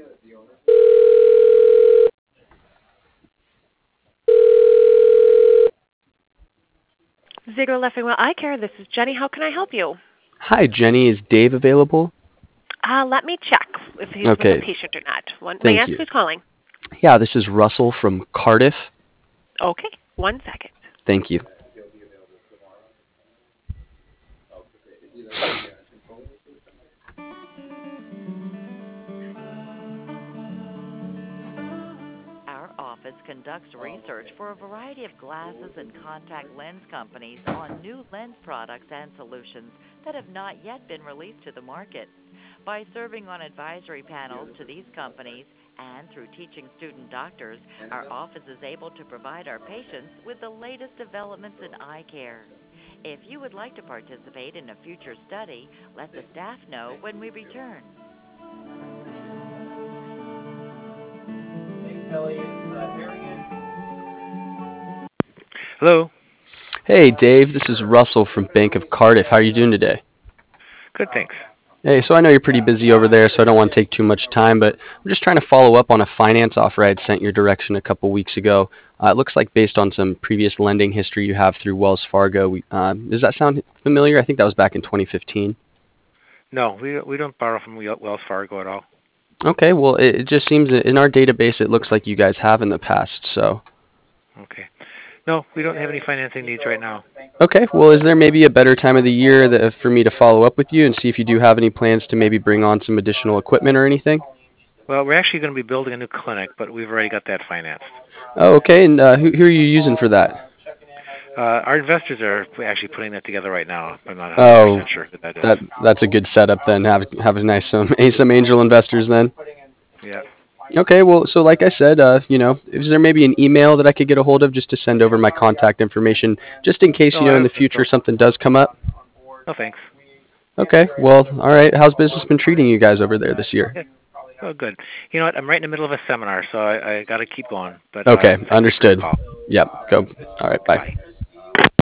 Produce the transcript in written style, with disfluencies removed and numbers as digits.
Ziegler Leffingwell Eye Care. This is Jenny. How can I help you? Hi, Jenny. Is Dave available? Let me check if he's with the Okay, patient or not. May I thank ask you. who's calling? Yeah, this is Russell from Cardiff. Okay, 1 second. Thank you. Our office conducts research for a variety of glasses and contact lens companies on new lens products and solutions that have not yet been released to the market. By serving on advisory panels to these companies and through teaching student doctors, our office is able to provide our patients with the latest developments in eye care. If you would like to participate in a future study, let the staff know when we return. Hello. Hey, Dave. This is Russell from Bank of Cardiff. How are you doing today? Good, thanks. Hey, so I know you're pretty busy over there, so I don't want to take too much time, but I'm just trying to follow up on a finance offer I had sent your direction a couple weeks ago. It looks like based on some previous lending history you have through Wells Fargo. Does that sound familiar? I think that was back in 2015. No, we don't borrow from Wells Fargo at all. Okay, well, it just seems that in our database it looks like you guys have in the past, so. Okay. No, we don't have any financing needs right now. Okay, well, is there maybe a better time of the year for me to follow up with you and see if you do have any plans to maybe bring on some additional equipment or anything? Well, we're actually going to be building a new clinic, but we've already got that financed. Oh, okay, and who are you using for that? Our investors are actually putting that together right now. I'm not 100% Oh, sure who that is. that's a good setup then. Have a nice some angel investors then. Yeah. Okay, well, so like I said, is there maybe an email that I could get a hold of just to send over my contact information, just in case No, I in don't the think future so. something does come up? No, thanks. Okay, well, all right. How's business been treating you guys over there this year? Yeah. Oh, good. You know what? I'm right in the middle of a seminar, so I got to keep going. But Okay, thanks for your understood. call. Yep, go. All right, bye. Goodbye.